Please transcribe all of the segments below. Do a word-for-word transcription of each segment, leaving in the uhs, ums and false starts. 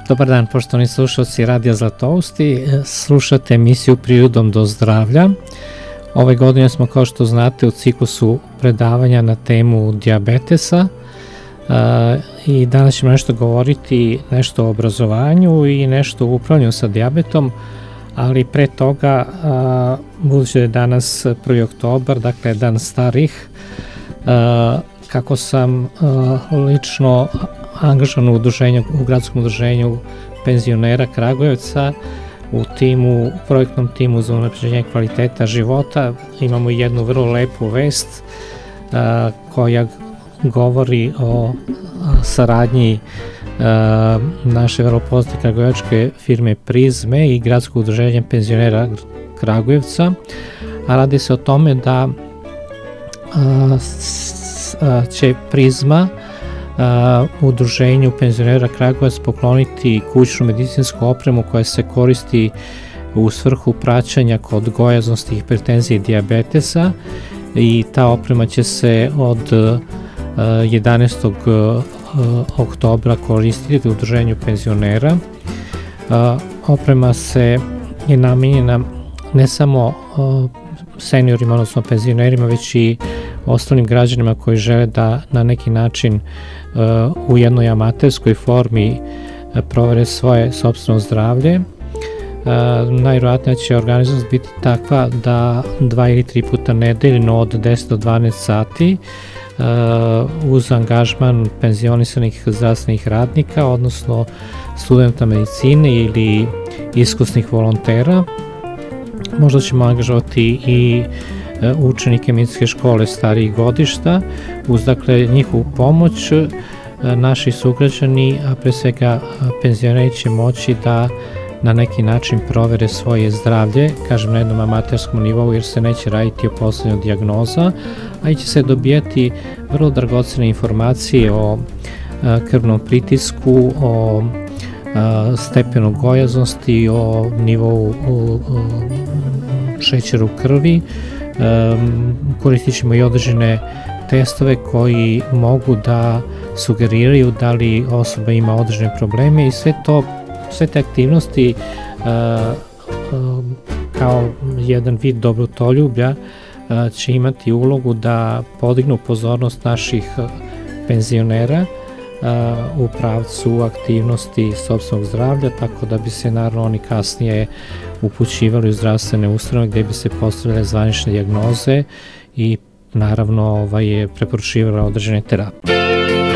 Dobar dan, poštovani slušalci Radija Zlatousti. Slušate emisiju Prirodom do zdravlja. Ove godine smo, kao što znate, u ciklusu predavanja na temu dijabetesa i danas ćemo nešto govoriti, nešto o obrazovanju i nešto o upravljanju sa dijabetom, ali pre toga, budući da je danas prvi oktobar, dakle dan starih, kako sam lično angažovan u udruženju, u gradskom udruženju penzionera Kragujevca, u timu, u projektnom timu za unapređenje kvaliteta života, imamo jednu vrlo lepu vest a, koja govori o saradnji a, naše vrlo poznate kragujevačke firme Prizme i gradskog udruženja penzionera Kragujevca, a radi se o tome da a, s, a, će Prizma Uh, udruženju penzionera Kragujevac pokloniti kućnu medicinsku opremu koja se koristi u svrhu praćenja kod gojaznosti, hipertenzije i dijabetesa, i ta oprema će se od uh, jedanaestog oktobra koristiti u udruženju penzionera. Uh, oprema se je namenjena ne samo uh, seniorima, odnosno penzionerima, već i ostalim građanima koji žele da na neki način uh, u jednoj amaterskoj formi uh, provere svoje sopstveno zdravlje. Uh, najvjerojatnije će organizovanost biti takva da dva ili tri puta nedeljno od deset do dvanaest sati uh, uz angažman penzionisanih zdravstvenih radnika, odnosno studenta medicine ili iskusnih volontera. Možda ćemo angažovati i učenike medicinske škole starijih godišta. Uz dakle njihovu pomoć naši sugrađani, a pre svega penzioneri, će moći da na neki način provere svoje zdravlje, kažem na jednom amaterskom nivou, jer se neće raditi o postavljanju dijagnoza, a i će se dobijati vrlo dragocene informacije o krvnom pritisku, o stepenu gojaznosti, o nivou šećera u krvi. Koristit ćemo i određene testove koji mogu da sugeriraju da li osoba ima određene probleme, i sve to, sve te aktivnosti kao jedan vid dobrotoljublja će imati ulogu da podignu pozornost naših penzionera u pravcu aktivnosti sopstvenog zdravlja, tako da bi se naravno oni kasnije upućivali u zdravstvene ustanove gde bi se postavljale zvanične dijagnoze i naravno ovaj, preporučivale određene terapije.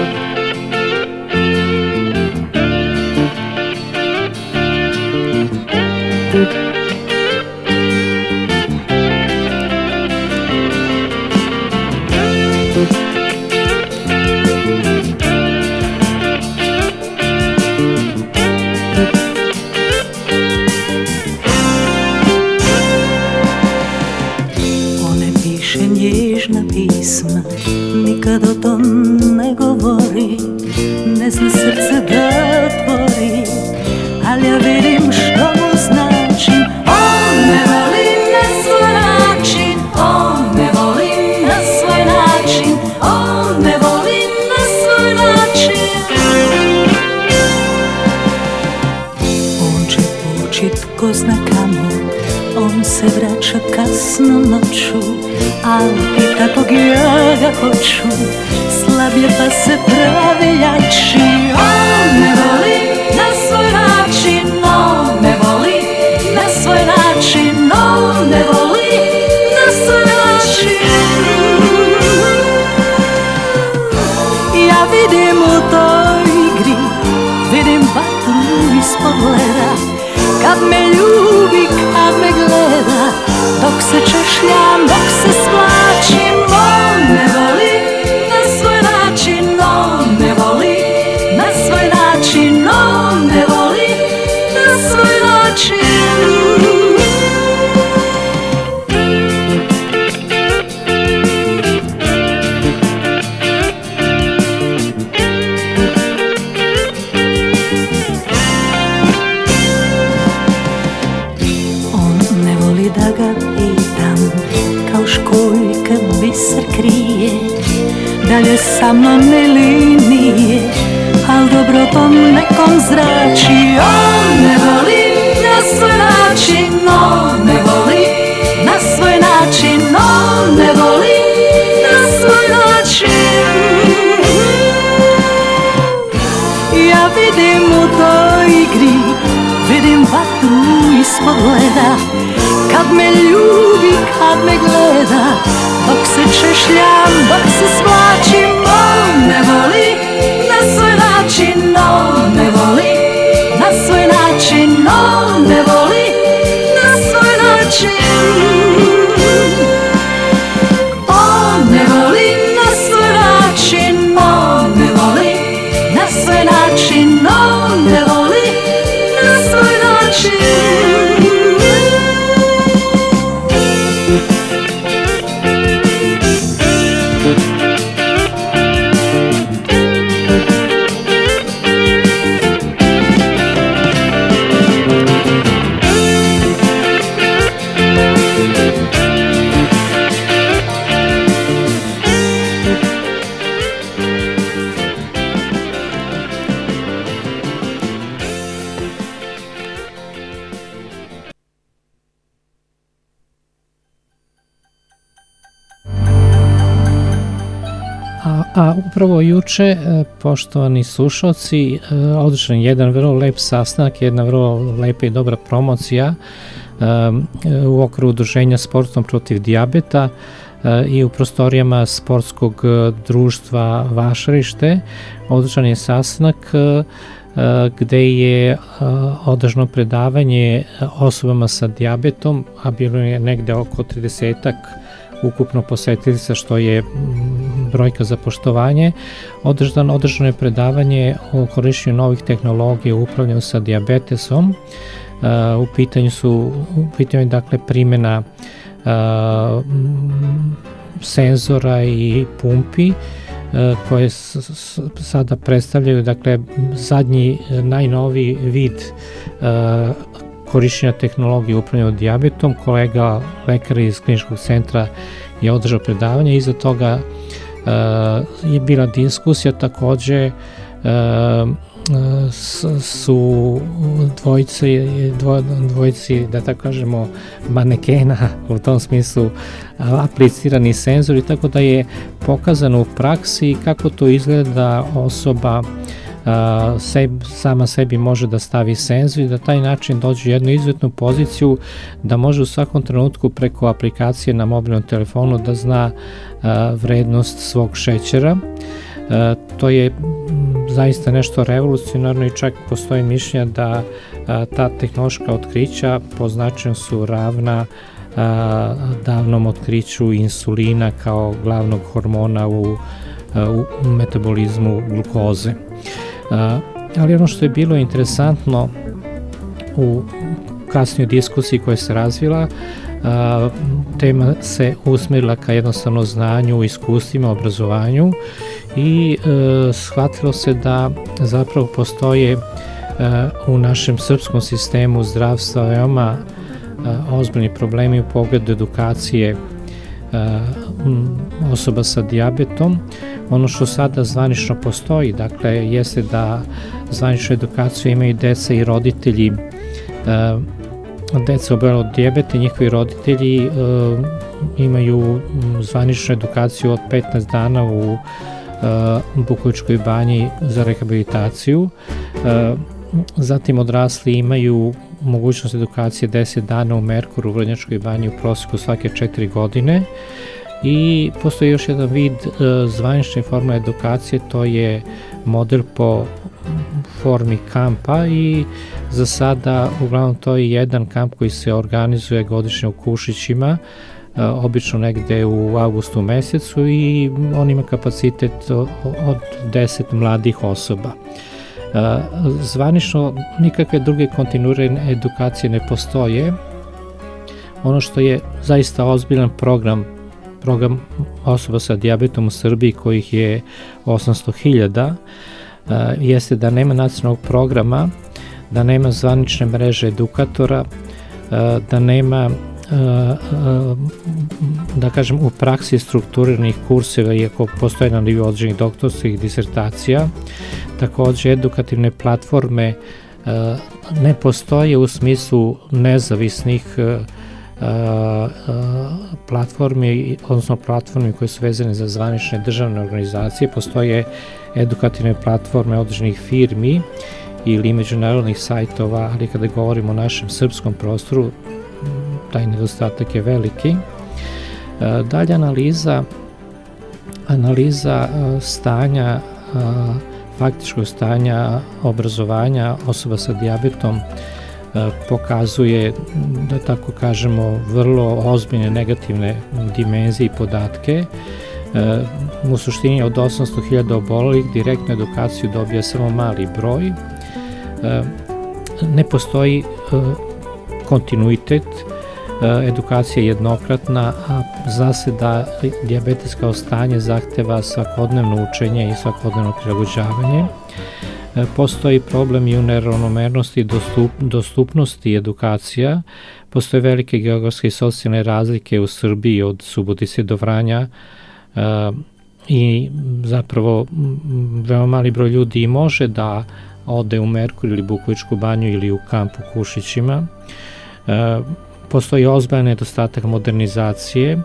Nikad o tom ne govori, ne zna srce da tvori, ali ja vidim što mu znači. On me voli na svoj način, on me voli na svoj način, on me voli na svoj način. On će poći tko zna kamo, on se vraća kasno noću, ali i takvog ja ga hoću, slab je pa se pravi jači. On me voli na svoj način, on me voli na svoj način, on me voli na svoj način. Ja vidim u toj igri, vidim vatru iz pogleda, kad me ljubi, kad me gleda, dok se češljam, dok se splačim. On me voli na svoj način, on me voli na svoj način, on me voli na svoj način. Da ga pitam, kao školjka biser krije, da li je sa mnom ili nije, a al dobrotom nekom zrači. On ne voli na svoj način, on ne voli na svoj način, on ne voli na svoj način. Ja vidim u toj igri, vidim vatru ispod leda, kad me ljubi, kad me gleda, dok se češljam, dok se svlačim. On ne voli na svoj način, on ne voli na svoj način, on ne voli na svoj način. On ne voli na svoj način, on ne voli na svoj način, on ne voli na svoj način. A upravo juče, poštovani slušalci, održan jedan vrlo lep sastanak, jedna vrlo lepa i dobra promocija u okviru udruženja Sportom protiv dijabeta i u prostorijama sportskog društva Vašarište. Održan je sastanak gde je održano predavanje osobama sa dijabetom, a bilo je negde oko tridesetak ukupno posetilica, što je brojka za poštovanje. Održano, održano je predavanje o korišćenju novih tehnologija u upravljanju sa dijabetesom. U pitanju su u pitanju dakle primjena uh, senzora i pumpi koje sada predstavljaju dakle zadnji najnoviji vid uh, korišćenja tehnologije u upravljanju dijabetom. Kolega lekar iz kliničkog centra je održao predavanje, iza toga uh, je bila diskusija, takođe uh, su dvojice, dvo, dvojici, da tako kažemo, manekena u tom smislu aplicirani senzori, tako da je pokazano u praksi kako to izgleda osoba Uh, seb, sama sebi može da stavi senzor i da taj način dođe u jednu izuzetnu poziciju da može u svakom trenutku preko aplikacije na mobilnom telefonu da zna uh, vrednost svog šećera. Uh, to je m, zaista nešto revolucionarno i čak postoji mišljenja da uh, ta tehnološka otkrića po značaju su ravna uh, davnom otkriću insulina kao glavnog hormona u, uh, u metabolizmu glukoze. Uh, ali ono što je bilo interesantno u kasnijoj diskusiji koja se razvila, uh, tema se usmerila ka jednostavno znanju, iskustvima, obrazovanju i uh, shvatilo se da zapravo postoje uh, u našem srpskom sistemu zdravstva veoma uh, ozbiljni problemi u pogledu edukacije uh, osoba sa dijabetom. Ono što sada zvanično postoji, dakle, jeste da zvaničnu edukaciju imaju deca i roditelji, uh, deca oboljela od dijabeta i njihovi roditelji uh, imaju zvaničnu edukaciju od petnaest dana u uh, Bukovičkoj banji za rehabilitaciju. Uh, zatim odrasli imaju mogućnost edukacije deset dana u Merkuru u Vrnjačkoj banji u prosjeku svake četiri godine. I postoji još jedan vid e, zvanične forme edukacije, to je model po formi kampa i za sada uglavnom to je jedan kamp koji se organizuje godišnje u Kušićima, e, obično negde u avgustu mesecu i on ima kapacitet od deset mladih osoba. E, zvanično nikakve druge kontinuirane edukacije ne postoje. Ono što je zaista ozbiljan program program osoba sa dijabetom u Srbiji, kojih je osamsto hiljada, jeste da nema nacionalnog programa, da nema zvanične mreže edukatora, da nema da kažem, u praksi strukturiranih kurseva, iako postoje na nivou određenih doktorskih disertacija. Takođe, edukativne platforme ne postoje u smislu nezavisnih platformi, odnosno platformi koje su vezane za zvanične državne organizacije. Postoje edukativne platforme određenih firmi ili međunarodnih sajtova, ali kada govorimo o našem srpskom prostoru, taj nedostatak je veliki. Dalje analiza, analiza stanja, faktičkog stanja obrazovanja osoba sa dijabetom pokazuje, da tako kažemo, vrlo ozbiljne negativne dimenzije i podatke. U suštini od osamsto hiljada obolelih direktnu edukaciju dobija samo mali broj. Ne postoji kontinuitet, edukacija je jednokratna, a zna se da dijabetes kao stanje zahteva svakodnevno učenje i svakodnevno prilagođavanje. Postoji problem i u neravnomernosti i dostup, dostupnosti edukacija. Postoje velike geografske i socijalne razlike u Srbiji od Subotice do Vranja i zapravo veoma mali broj ljudi može da ode u Merkur ili Bukovičku banju ili u kamp u Kušićima. Postoji ozbiljan nedostatak modernizacije.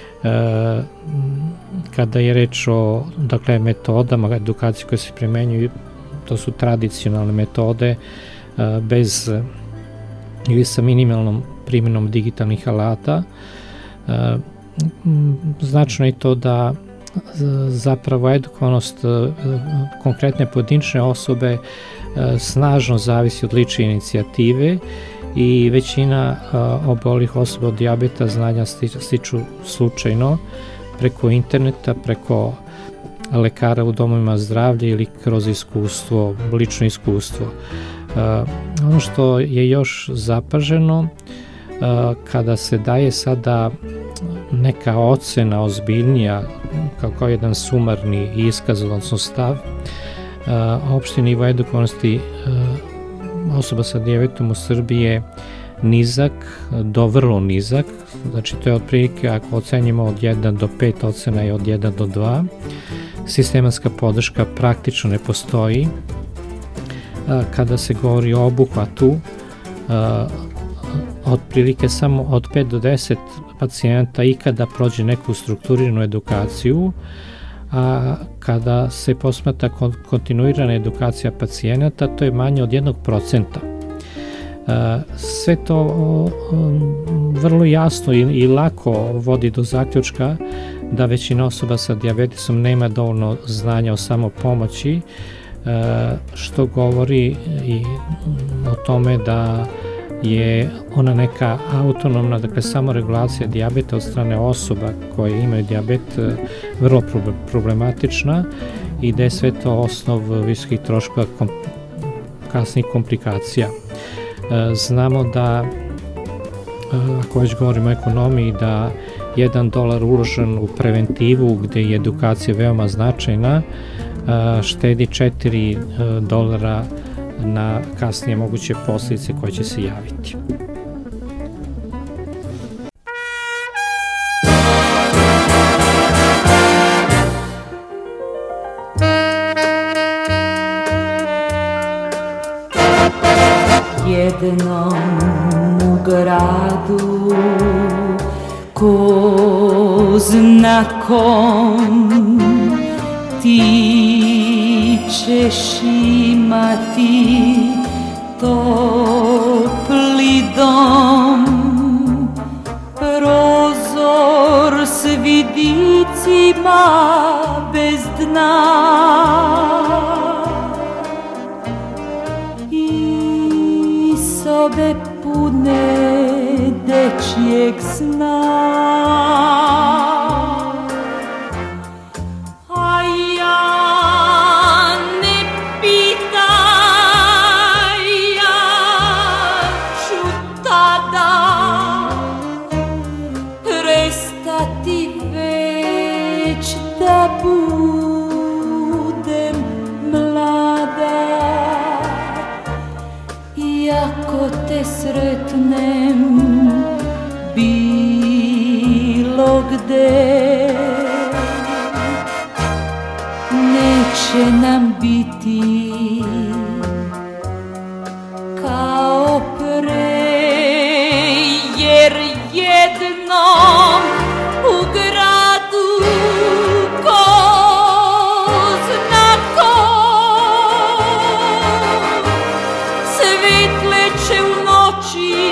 Kada je reč o, dakle, metodama edukacije koje se primenjuju, to su tradicionalne metode bez ili sa minimalnom primjenom digitalnih alata. Značno je to da zapravo edukovanost konkretne pojedinačne osobe snažno zavisi od lične inicijative i većina obolelih osoba od dijabeta znanja stiču slučajno preko interneta, preko lekara u domovima zdravlja ili kroz iskustvo, lično iskustvo. Ono što je još zapaženo, kada se daje sada neka ocena ozbiljnija, kao jedan sumarni iskaz, odnosno stav, opšti nivo edukovanosti osoba sa dijabetom u Srbiji je nizak do vrlo nizak, znači to je otprilike, ako ocenjimo od jedan do pet, ocena je od jedan do dva. Sistematska podrška praktično ne postoji. Kada se govori o obuhvatu, otprilike samo od pet do deset pacijenta ikada prođe neku strukturiranu edukaciju, a kada se posmatra kontinuirana edukacija pacijenata, to je manje od jednog procenta. Sve to vrlo jasno i lako vodi do zaključka da većina osoba sa dijabetesom nema dovoljno znanja o samopomoći, što govori i o tome da je ona neka autonomna, dakle samoregulacija dijabeta od strane osoba koje imaju dijabet vrlo problematična i da je sve to osnov visokih troškova kasnih komplikacija. Znamo da, ako već govorimo o ekonomiji, da jedan dolar uložen u preventivu gde je edukacija veoma značajna štedi četiri dolara na kasnije moguće posljedice koje će se javiti. Jednom u gradu ko zna kom ti ćeš imati topli dom, prozor s vidicima bez dna i sobe pune dečjeg sna. Sretnem bilog gde neće nam biti kao pre, jer jednom u gradu ko zna ko svetleće u noći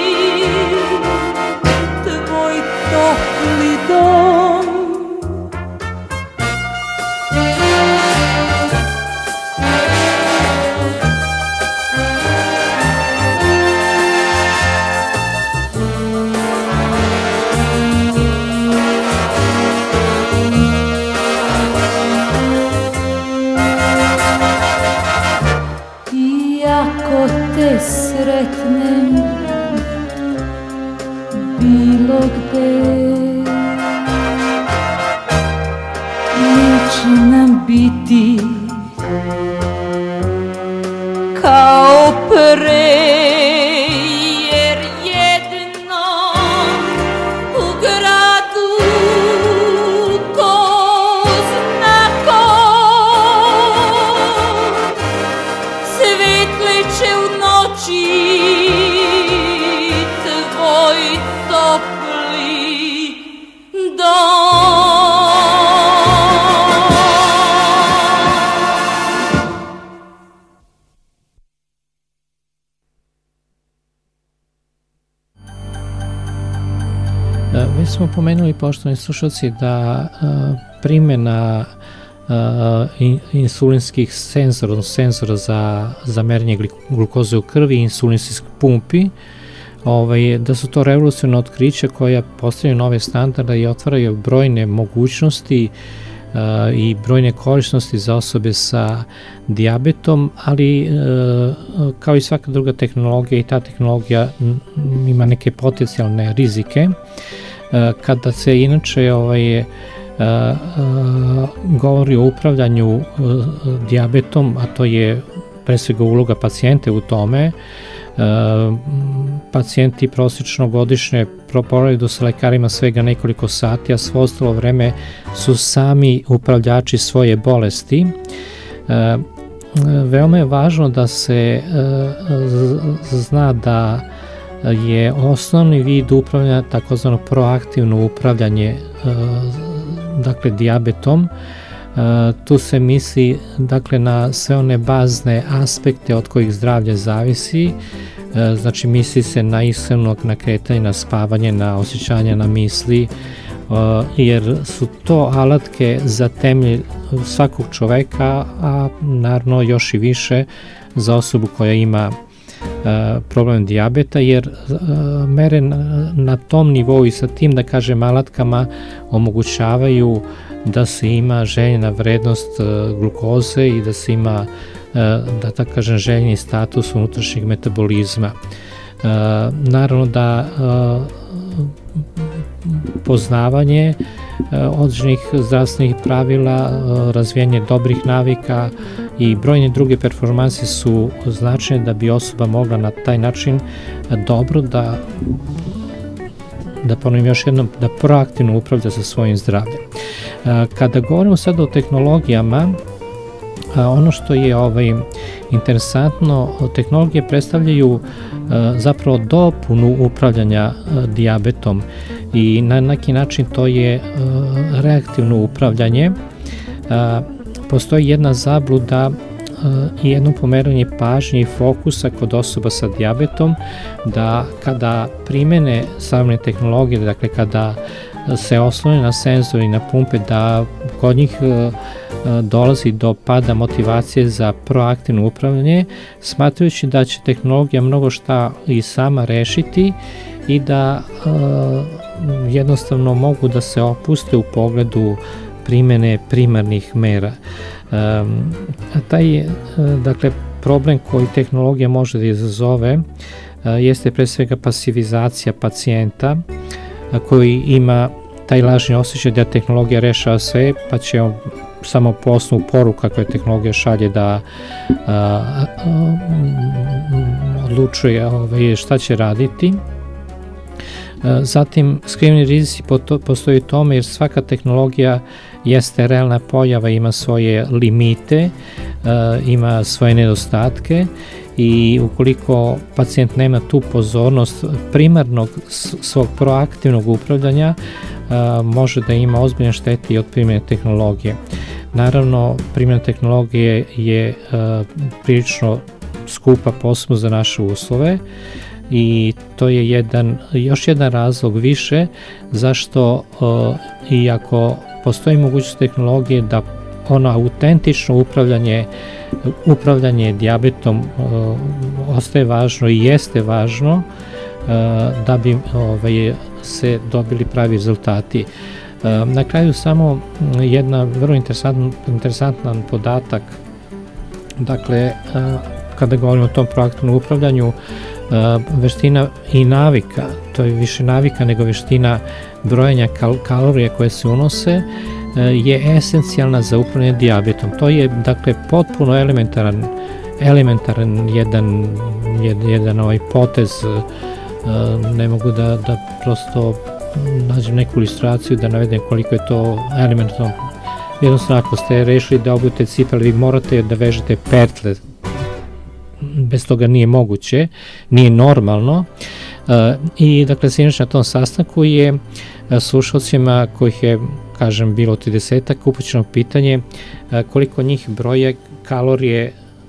tvoj topli dom. Iako te sretnem bilo gde, neće nam biti kao pre, jer jednom u gradu ko zna ko svetleće u noći tvoj topli dom. Već smo pomenuli, poštovani slušalci, da primjena insulinskih senzora, senzora za, za merenje glukoze u krvi i insulinskih pumpi, ovaj, da su to revolucionarna otkrića koja postavljaju nove standarde i otvaraju brojne mogućnosti uh, i brojne korisnosti za osobe sa dijabetom, ali uh, kao i svaka druga tehnologija, i ta tehnologija ima neke potencijalne rizike. Uh, kada se inače ovaj, uh, uh, govori o upravljanju uh, dijabetom, a to je pre svega uloga pacijente u tome, Uh, pacijenti prosječno godišnje proporaju sa lekarima svega nekoliko sati, a svo ostalo vreme su sami upravljači svoje bolesti. Uh, veoma je važno da se uh, zna da je osnovni vid upravljanja takozvano proaktivno upravljanje uh, dakle dijabetom. Uh, tu se misli dakle na sve one bazne aspekte od kojih zdravlje zavisi, uh, znači misli se na ishranu, na kretanje, na spavanje, na osjećanje, na misli, uh, jer su to alatke za temelj svakog čoveka, a naravno još i više za osobu koja ima uh, problem dijabeta, jer uh, mere na, na tom nivou i sa tim, da kažem, alatkama omogućavaju da se ima željena vrednost glukoze i da se ima, da tako kažem, željeni status unutrašnjeg metabolizma. Naravno da poznavanje određenih zdravstvenih pravila, razvijanje dobrih navika i brojne druge performanse su značajne da bi osoba mogla na taj način dobro da da ponovim još jednom, da proaktivno upravlja sa svojim zdravljem. Kada govorimo sad o tehnologijama, ono što je ovaj, interesantno, tehnologije predstavljaju zapravo dopunu upravljanja dijabetom i na neki način to je reaktivno upravljanje. Postoji jedna zabluda i jedno pomeranje pažnje i fokusa kod osoba sa dijabetom, da kada primene savremene tehnologije, dakle kada se oslone na senzori i na pumpe, da kod njih dolazi do pada motivacije za proaktivno upravljanje, smatrajući da će tehnologija mnogo šta i sama rešiti i da jednostavno mogu da se opuste u pogledu primene primarnih mera. Um, taj dakle, problem koji tehnologija može da izazove uh, jeste pre svega pasivizacija pacijenta uh, koji ima taj lažni osjećaj da tehnologija rešava sve, pa će on samo po osnovu poruka koje tehnologija šalje da uh, uh, odlučuje ovaj, šta će raditi. Zatim, skriveni rizici postoji u tome jer svaka tehnologija jeste realna pojava, ima svoje limite, ima svoje nedostatke i ukoliko pacijent nema tu pozornost primarnog svog proaktivnog upravljanja, može da ima ozbiljne štete i od primjene tehnologije. Naravno, primjena tehnologije je prilično skupa, posebno za naše uslove, i to je jedan, još jedan razlog više zašto iako postoji mogućnost tehnologije da ono autentično upravljanje upravljanje dijabetom ostaje važno i jeste važno da bi ovaj, se dobili pravi rezultati. Na kraju samo jedna vrlo interesantan, interesantan podatak, dakle kada govorimo o tom proaktivnom upravljanju, veština i navika, to je više navika nego veština brojenja kal kalorija koje se unose, je esencijalna za upravljanje dijabetom. To je dakle potpuno elementaran, elementaran jedan, jedan, jedan ovaj potez, ne mogu da, da prosto nađem neku ilustraciju da navedem koliko je to elementarno. Jednostavno, ako ste rešili da obujete cipele, vi morate da vežete pertle, bez toga nije moguće, nije normalno. I dakle, sinoć na tom sastanku je slušalcima kojih je, kažem, bilo tridesetak upućeno pitanje koliko njih broje kalorije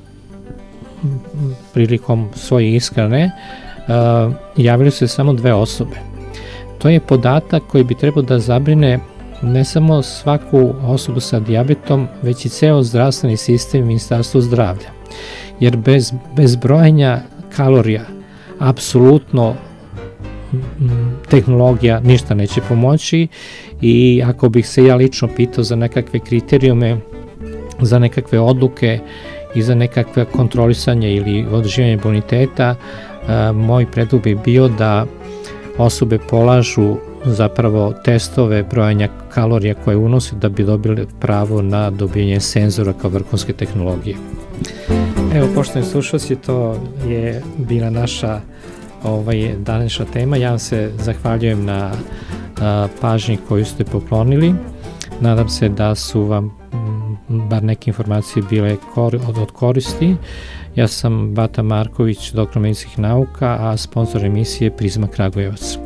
prilikom svoje ishrane, javili su se samo dve osobe. To je podatak koji bi trebao da zabrine ne samo svaku osobu sa dijabetom, već i ceo zdravstveni sistem i Ministarstvo zdravlja. Jer bez, bez brojanja kalorija apsolutno tehnologija ništa neće pomoći i ako bih se ja lično pitao za nekakve kriterijume, za nekakve odluke i za nekakve kontrolisanje ili održivanje boniteta, moj predlog bi bio da osobe polažu zapravo testove brojanja kalorija koje unose da bi dobili pravo na dobijanje senzora kao vrhunske tehnologije. Evo, poštovani slušalci, to je bila naša ovaj, današnja tema. Ja vam se zahvaljujem na a, pažnji koju ste poklonili. Nadam se da su vam m, bar neke informacije bile kor, od, od koristi. Ja sam Bata Marković, doktor medicinskih nauka, a sponsor emisije Prizma Kragujevac.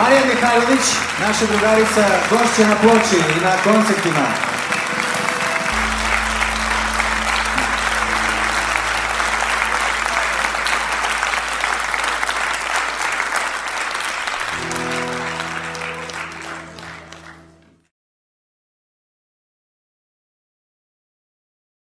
Marija Mihajlović, naša drugarica, gošća na ploči i na koncertima.